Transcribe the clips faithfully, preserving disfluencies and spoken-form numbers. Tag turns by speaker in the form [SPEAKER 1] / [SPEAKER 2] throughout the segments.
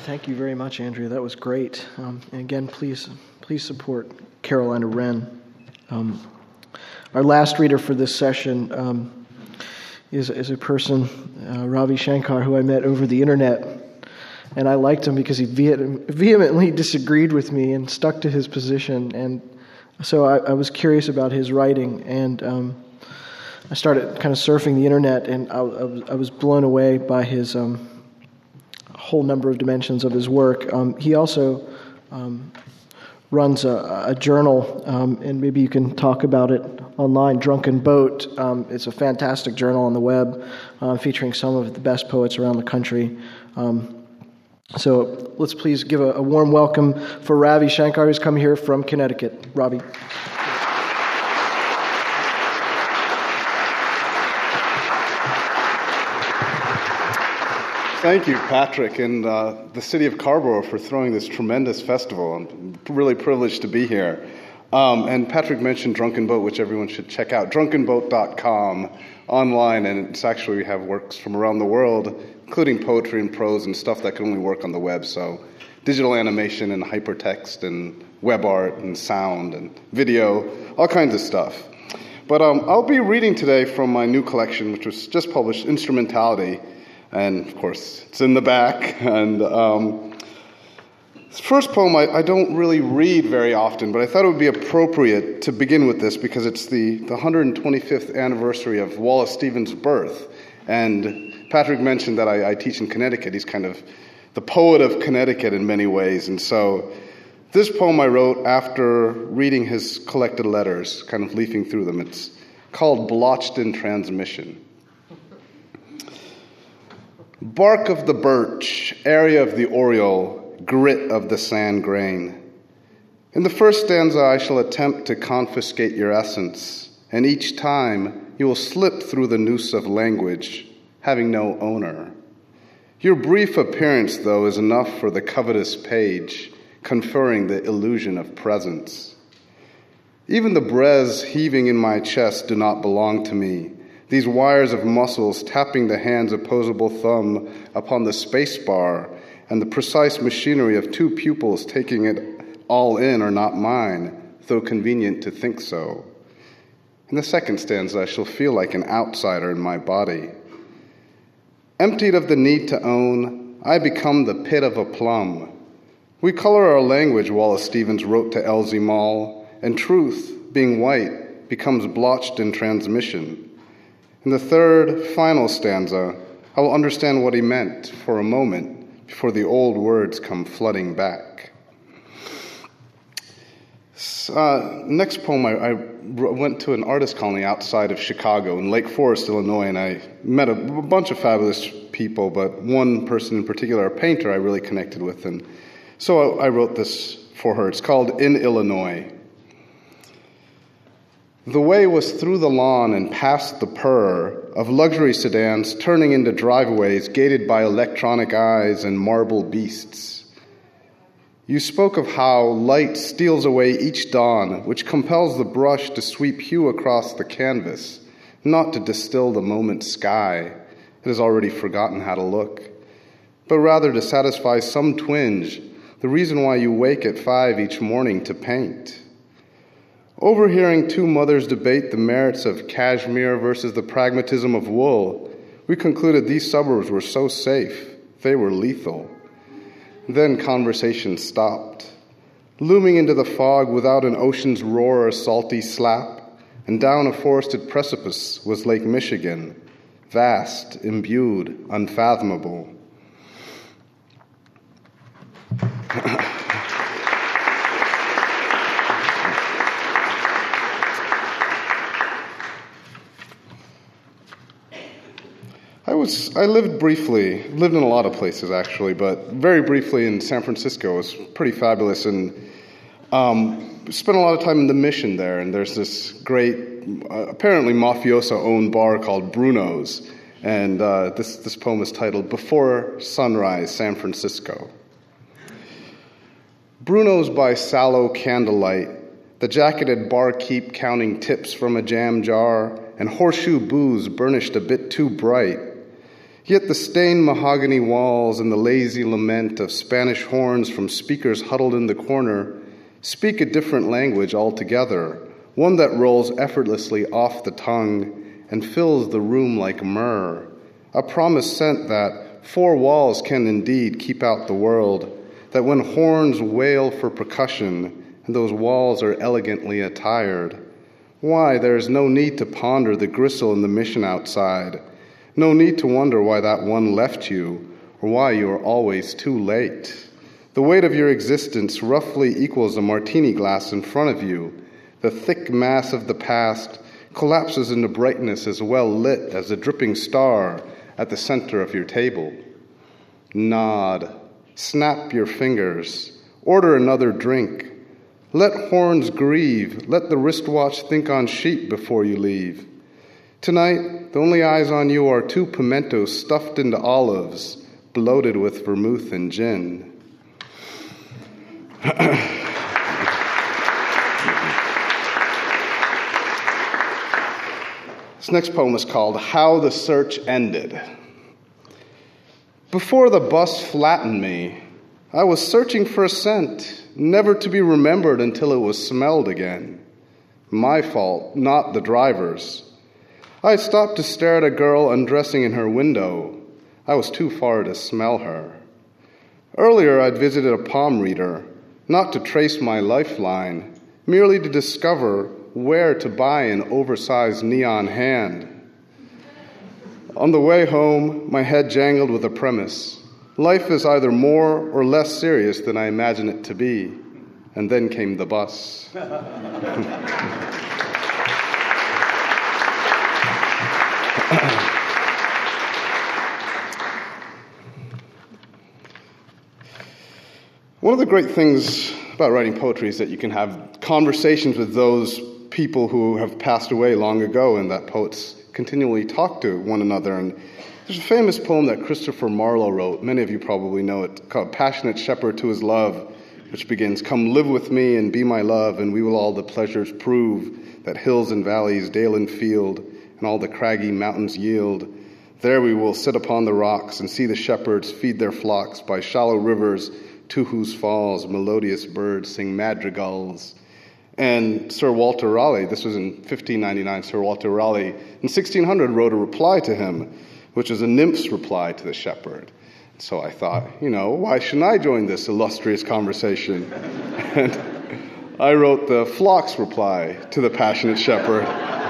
[SPEAKER 1] Thank you very much, Andrea. That was great. Um, and again, please, please support Carolina Wren. Um, our last reader for this session um, is, is a person, uh, Ravi Shankar, who I met over the internet. And I liked him because he vehemently disagreed with me and stuck to his position. And so I, I was curious about his writing. And um, I started kind of surfing the internet, and I, I, was, I was blown away by his um, whole number of dimensions of his work. Um, he also um, runs a, a journal, um, and maybe you can talk about it online, Drunken Boat. Um, it's a fantastic journal on the web uh, featuring some of the best poets around the country. Um, so let's please give a, a warm welcome for Ravi Shankar, who's come here from Connecticut. Ravi.
[SPEAKER 2] Thank you, Patrick, and uh, the city of Carrboro for throwing this tremendous festival. I'm really privileged to be here. Um, and Patrick mentioned Drunken Boat, which everyone should check out, drunken boat dot com online, and it's actually, we have works from around the world, including poetry and prose and stuff that can only work on the web, so digital animation and hypertext and web art and sound and video, all kinds of stuff. But um, I'll be reading today from my new collection, which was just published, Instrumentality. And, of course, it's in the back. And um, this first poem I, I don't really read very often, but I thought it would be appropriate to begin with this because it's the, the one hundred twenty-fifth anniversary of Wallace Stevens' birth. And Patrick mentioned that I, I teach in Connecticut. He's kind of the poet of Connecticut in many ways. And so this poem I wrote after reading his collected letters, kind of leafing through them. It's called Blotched in Transmission. Bark of the birch, area of the oriole, grit of the sand grain. In the first stanza I shall attempt to confiscate your essence, and each time you will slip through the noose of language, having no owner. Your brief appearance, though, is enough for the covetous page, conferring the illusion of presence. Even the braises heaving in my chest do not belong to me. These wires of muscles tapping the hand's opposable thumb upon the space bar and the precise machinery of two pupils taking it all in are not mine, though convenient to think so. In the second stanza, I shall feel like an outsider in my body. Emptied of the need to own, I become the pit of a plum. We color our language, Wallace Stevens wrote to Elsie Mall, and truth, being white, becomes blotched in transmission. In the third, final stanza, I will understand what he meant for a moment before the old words come flooding back. Uh, next poem, I, I went to an artist colony outside of Chicago in Lake Forest, Illinois, and I met a, a bunch of fabulous people, but one person in particular, a painter I really connected with, and so I, I wrote this for her. It's called In Illinois. The way was through the lawn and past the purr of luxury sedans turning into driveways gated by electronic eyes and marble beasts. You spoke of how light steals away each dawn, which compels the brush to sweep hue across the canvas, not to distill the moment's sky. It has already forgotten how to look, but rather to satisfy some twinge, the reason why you wake at five each morning to paint. Overhearing two mothers debate the merits of cashmere versus the pragmatism of wool, we concluded these suburbs were so safe, they were lethal. Then conversation stopped. Looming into the fog without an ocean's roar or salty slap, and down a forested precipice was Lake Michigan, vast, imbued, unfathomable. I was I lived briefly, lived in a lot of places actually, but very briefly in San Francisco. It was pretty fabulous, and um, spent a lot of time in the Mission there. And there's this great, uh, apparently mafioso-owned bar called Bruno's, and uh, this this poem is titled "Before Sunrise, San Francisco." Bruno's by sallow candlelight, the jacketed barkeep counting tips from a jam jar, and horseshoe booze burnished a bit too bright. Yet the stained mahogany walls and the lazy lament of Spanish horns from speakers huddled in the corner speak a different language altogether, one that rolls effortlessly off the tongue and fills the room like myrrh, a promise sent that four walls can indeed keep out the world, that when horns wail for percussion and those walls are elegantly attired, why, there is no need to ponder the gristle in the mission outside, no need to wonder why that one left you or why you are always too late. The weight of your existence roughly equals a martini glass in front of you. The thick mass of the past collapses into brightness as well lit as a dripping star at the center of your table. Nod, snap your fingers, order another drink. Let horns grieve, let the wristwatch think on sheep before you leave. Tonight, the only eyes on you are two pimentos stuffed into olives, bloated with vermouth and gin. This next poem is called How the Search Ended. Before the bus flattened me, I was searching for a scent, never to be remembered until it was smelled again. My fault, not the driver's. I had stopped to stare at a girl undressing in her window. I was too far to smell her. Earlier, I'd visited a palm reader, not to trace my lifeline, merely to discover where to buy an oversized neon hand. On the way home, my head jangled with a premise. Life is either more or less serious than I imagine it to be. And then came the bus. One of the great things about writing poetry is that you can have conversations with those people who have passed away long ago and that poets continually talk to one another. And there's a famous poem that Christopher Marlowe wrote. Many of you probably know it, called Passionate Shepherd to His Love, which begins, "Come live with me and be my love, and we will all the pleasures prove that hills and valleys, dale and field, and all the craggy mountains yield. There we will sit upon the rocks and see the shepherds feed their flocks by shallow rivers, to whose falls melodious birds sing madrigals." And Sir Walter Raleigh, this was in fifteen ninety-nine, Sir Walter Raleigh, in sixteen hundred wrote a reply to him, which was a nymph's reply to the shepherd. So I thought, you know, why shouldn't I join this illustrious conversation? And I wrote the flock's reply to the passionate shepherd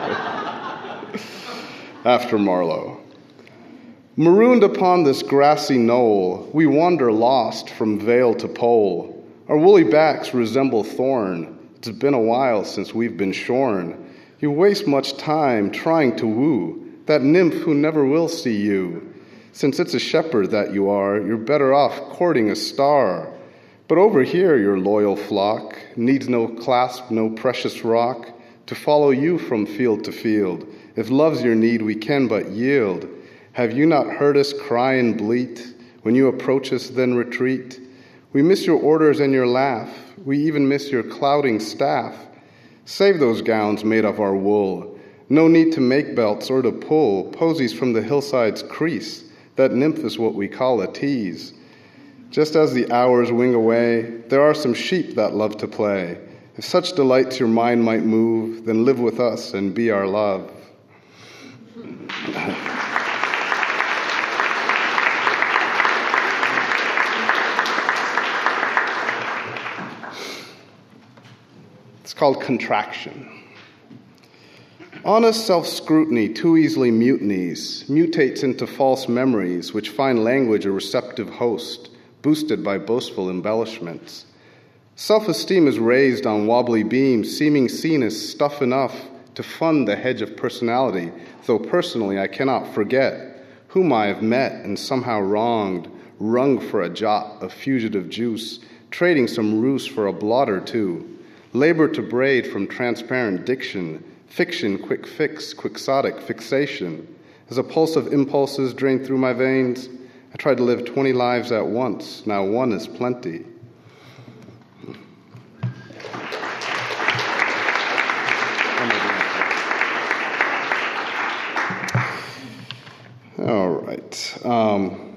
[SPEAKER 2] after Marlowe. Marooned upon this grassy knoll, we wander lost from vale to pole. Our woolly backs resemble thorn. It's been a while since we've been shorn. You waste much time trying to woo that nymph who never will see you. Since it's a shepherd that you are, you're better off courting a star. But over here, your loyal flock needs no clasp, no precious rock to follow you from field to field. If love's your need, we can but yield. Have you not heard us cry and bleat? When you approach us, then retreat. We miss your orders and your laugh. We even miss your clouding staff. Save those gowns made of our wool. No need to make belts or to pull posies from the hillside's crease. That nymph is what we call a tease. Just as the hours wing away, there are some sheep that love to play. If such delights your mind might move, then live with us and be our love. It's called Contraction. Honest self-scrutiny too easily mutinies, mutates into false memories, which find language a receptive host, boosted by boastful embellishments. Self-esteem is raised on wobbly beams, seeming seen as stuff enough to fund the hedge of personality, though personally I cannot forget whom I have met and somehow wronged, wrung for a jot of fugitive juice, trading some ruse for a blot or two, labor to braid from transparent diction, fiction, quick fix, quixotic fixation. As a pulse of impulses drained through my veins, I tried to live twenty lives at once. Now one is plenty. All right. Um,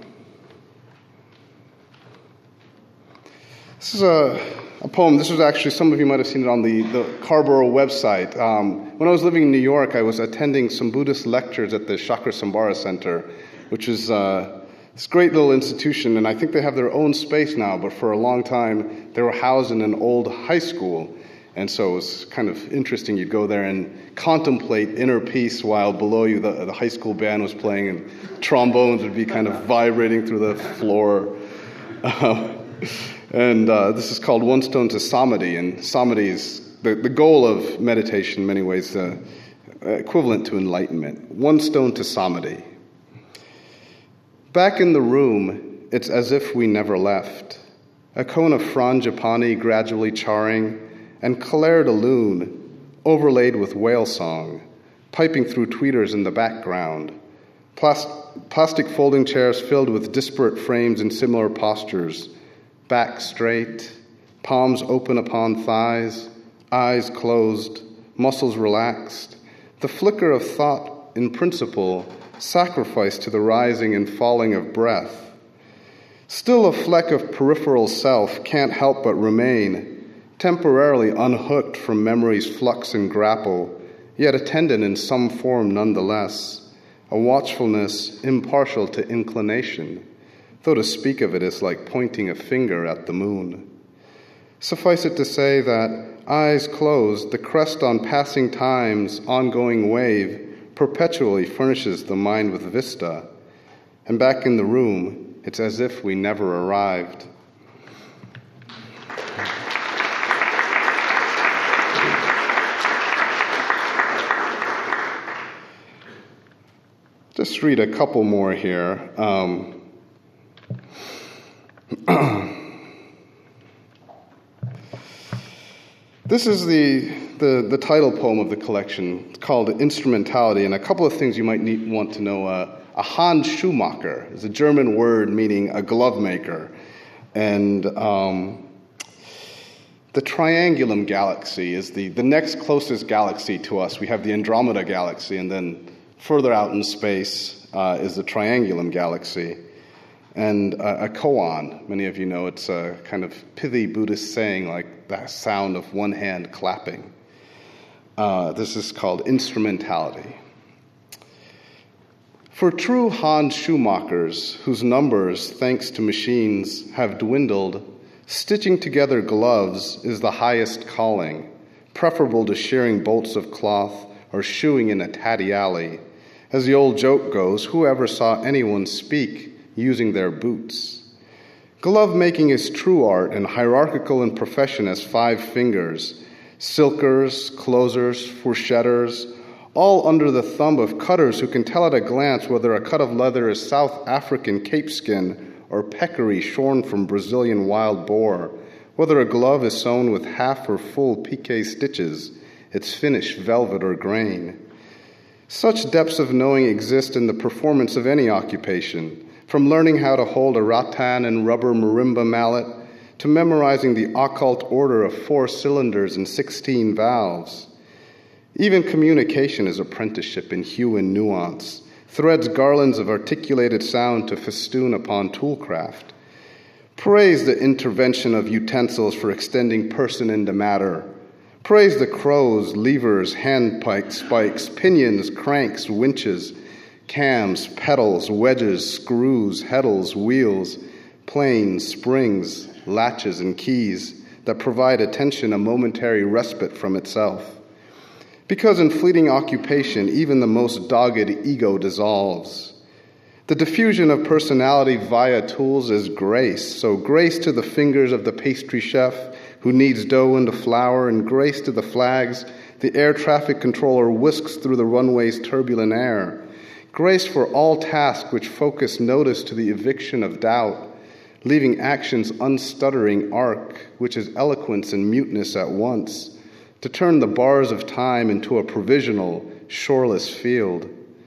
[SPEAKER 2] this is a, a poem. This was actually, some of you might have seen it on the, the Carrboro website. Um, when I was living in New York, I was attending some Buddhist lectures at the Chakrasambhara Center, which is uh, this great little institution, and I think they have their own space now, but for a long time they were housed in an old high school. And so it was kind of interesting. You'd go there and contemplate inner peace while below you the, the high school band was playing and trombones would be kind of vibrating through the floor. Uh, and uh, this is called One Stone to Samadhi. And Samadhi is the, the goal of meditation in many ways, uh, equivalent to enlightenment. One stone to Samadhi. Back in the room, it's as if we never left. A cone of frangipani gradually charring, and Claire de Lune, overlaid with whale song, piping through tweeters in the background, Plas- plastic folding chairs filled with disparate frames in similar postures, back straight, palms open upon thighs, eyes closed, muscles relaxed, the flicker of thought in principle sacrificed to the rising and falling of breath. Still a fleck of peripheral self can't help but remain, temporarily unhooked from memory's flux and grapple, yet attendant in some form nonetheless, a watchfulness impartial to inclination, though to speak of it is like pointing a finger at the moon. Suffice it to say that, eyes closed, the crest on passing time's ongoing wave perpetually furnishes the mind with vista, and back in the room, it's as if we never arrived. Just read a couple more here. Um, this is the, the the title poem of the collection. It's called Instrumentality, and a couple of things you might need, want to know. Uh, a Handschuhmacher is a German word meaning a glove maker, and um, the Triangulum Galaxy is the, the next closest galaxy to us. We have the Andromeda Galaxy, and then further out in space uh, is the Triangulum Galaxy. And uh, a koan, many of you know, it's a kind of pithy Buddhist saying, like the sound of one hand clapping. Uh, this is called instrumentality. For true Handschuhmachers, whose numbers, thanks to machines, have dwindled, stitching together gloves is the highest calling, preferable to shearing bolts of cloth or shoeing in a tatty alley. As the old joke goes, who ever saw anyone speak using their boots? Glove making is true art and hierarchical in profession as five fingers, silkers, closers, fourchetters, all under the thumb of cutters who can tell at a glance whether a cut of leather is South African capeskin or peccary shorn from Brazilian wild boar, whether a glove is sewn with half or full piqué stitches, its finish velvet or grain. Such depths of knowing exist in the performance of any occupation, from learning how to hold a rattan and rubber marimba mallet to memorizing the occult order of four cylinders and sixteen valves. Even communication is apprenticeship in hue and nuance, threads garlands of articulated sound to festoon upon toolcraft. Praise the intervention of utensils for extending person into matter. Praise the crows, levers, hand spikes, pinions, cranks, winches, cams, pedals, wedges, screws, heddles, wheels, planes, springs, latches, and keys that provide attention a momentary respite from itself. Because in fleeting occupation, even the most dogged ego dissolves. The diffusion of personality via tools is grace, so grace to the fingers of the pastry chef who kneads dough into flour, and grace to the flags the air traffic controller whisks through the runway's turbulent air. Grace for all tasks which focus notice to the eviction of doubt, leaving action's unstuttering arc, which is eloquence and muteness at once, to turn the bars of time into a provisional, shoreless field.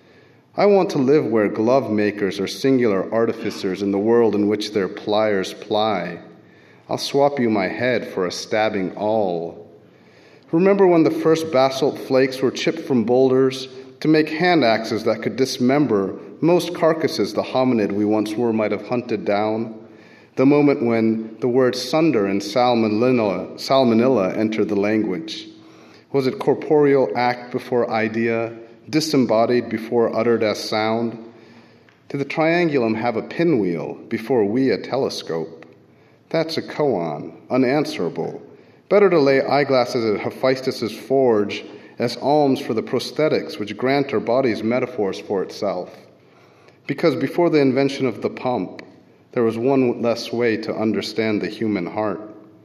[SPEAKER 2] I want to live where glove makers are singular artificers in the world in which their pliers ply. I'll swap you my head for a stabbing awl. Remember when the first basalt flakes were chipped from boulders, to make hand axes that could dismember most carcasses the hominid we once were might have hunted down. The moment when the words sunder and salmonella, salmonella entered the language. Was it corporeal act before idea, disembodied before uttered as sound? Did the triangulum have a pinwheel before we a telescope? That's a koan, unanswerable. Better to lay eyeglasses at Hephaestus' forge as alms for the prosthetics which grant our bodies metaphors for itself. Because before the invention of the pump, there was one less way to understand the human heart.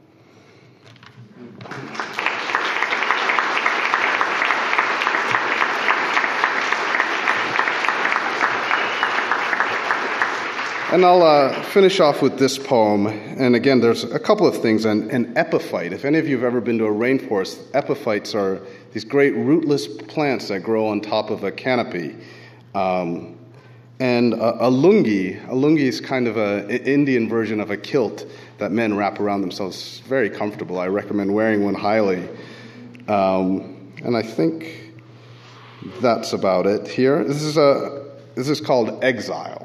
[SPEAKER 2] And I'll uh, finish off with this poem. And again, there's a couple of things. An, an epiphyte, if any of you have ever been to a rainforest, epiphytes are these great rootless plants that grow on top of a canopy. Um, and a, a lungi, a lungi is kind of an Indian version of a kilt that men wrap around themselves. It's very comfortable. I recommend wearing one highly. Um, and I think that's about it here. This is a this is called Exile.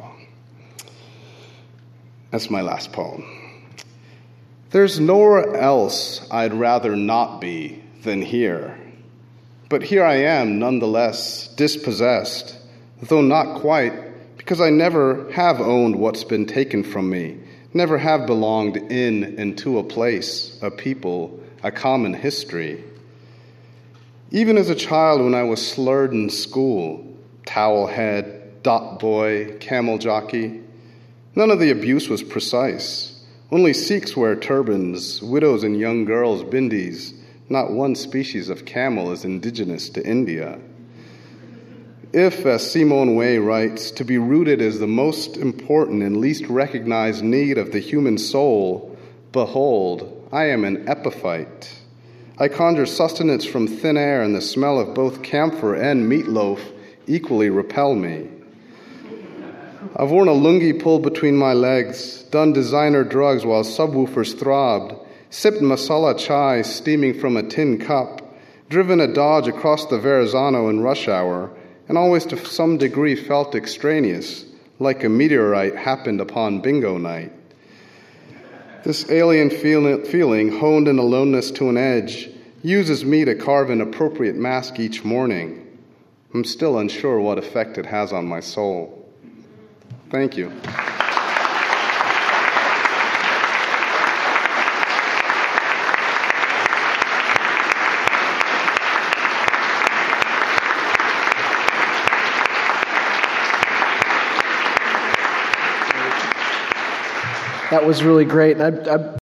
[SPEAKER 2] That's my last poem. There's nowhere else I'd rather not be than here. But here I am, nonetheless, dispossessed, though not quite, because I never have owned what's been taken from me, never have belonged in and to a place, a people, a common history. Even as a child when I was slurred in school, towel head, dot boy, camel jockey, none of the abuse was precise. Only Sikhs wear turbans, widows and young girls bindis. Not one species of camel is indigenous to India. If, as Simone Weil writes, to be rooted is the most important and least recognized need of the human soul, behold, I am an epiphyte. I conjure sustenance from thin air, and the smell of both camphor and meatloaf equally repel me. I've worn a lungi pulled between my legs, done designer drugs while subwoofers throbbed, sipped masala chai steaming from a tin cup, driven a Dodge across the Verrazano in rush hour, and always to some degree felt extraneous, like a meteorite happened upon bingo night. This alien feel- feeling, honed in aloneness to an edge, uses me to carve an appropriate mask each morning. I'm still unsure what effect it has on my soul. Thank you.
[SPEAKER 1] That was really great. And I, I